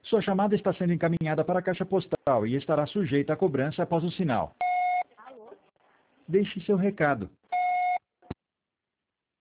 Sua chamada está sendo encaminhada para a caixa postal e estará sujeita a cobrança após o sinal. Alô? Deixe seu recado.